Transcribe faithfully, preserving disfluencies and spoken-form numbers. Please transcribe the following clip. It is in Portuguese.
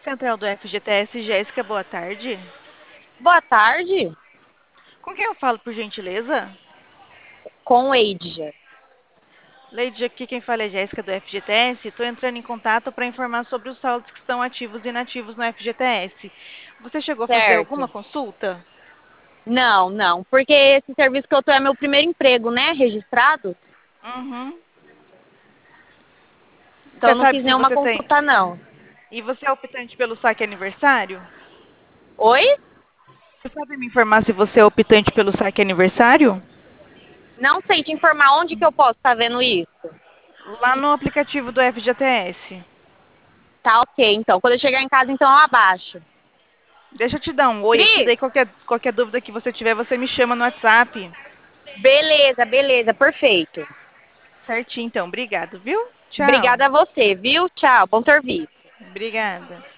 Central do F G T S, Jéssica, boa tarde. Boa tarde, Com quem eu falo, por gentileza? com o Eidja. Lady, aqui quem fala é Jéssica do F G T S. Estou entrando em contato para informar sobre os saldos que estão ativos e inativos no F G T S. Você chegou a fazer alguma Certo. consulta? Não, não, porque esse serviço que eu tô é meu primeiro emprego, né? Registrado. Uhum. Então Você eu não sabe fiz se nenhuma você tem. consulta, não. E você é optante pelo saque aniversário? Oi? Você sabe me informar se você é optante pelo saque aniversário? Não sei te informar onde que eu posso estar vendo isso. Lá no aplicativo do F G T S. Tá ok, então. Quando eu chegar em casa, então eu abaixo. Deixa eu te dar um oi aqui, Cris? daí qualquer, qualquer dúvida que você tiver, você me chama no WhatsApp. Beleza, beleza, perfeito. Certinho, então. Obrigado, viu? Tchau. Obrigada a você, viu? Tchau, bom serviço. Obrigada.